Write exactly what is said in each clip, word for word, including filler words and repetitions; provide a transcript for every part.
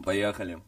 поехали.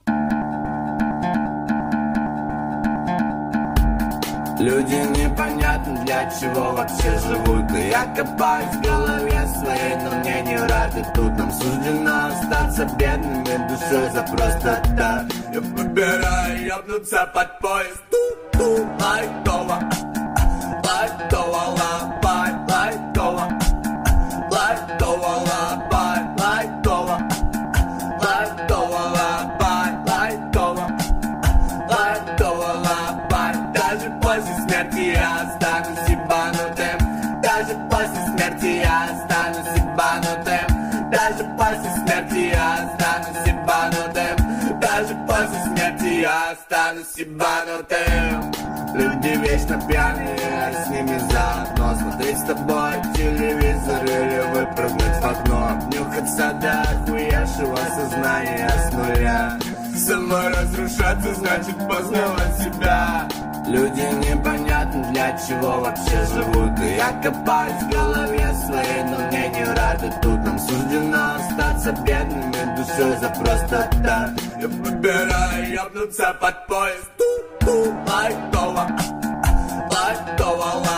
Люди непонятно для чего вообще живут. И я копаюсь в голове своей, но мне не рады. Тут нам суждено остаться бедными душой за просто так. Я выбираю ёбнуться под поезд. Ту-ту, лайтово, лайтово, лапай, лайтово, лайтово, лапай, лайтово, лайтово, лапай, лайтово, лайтово, лапай. Даже после смерти я останусь ебанутым. Даже после смерти я останусь ебанутым. Даже после смерти я останусь ебанутым. Даже после смерти я останусь ебанутым. Люди вечно пьяные, а с ними заодно смотреть с тобой телевизор или выпрыгнуть в окно. Обнюхаться до охуевшего сознания с нуля. Саморазрушаться значит познавать себя. Люди непонятно для чего вообще живут. И я копаюсь в голове своей, но мне не рады. Тут нам суждено остаться бедными душой за просто так. Я выбираю ёбнуться под поезд. Ту-ту, лайтово, лайтово,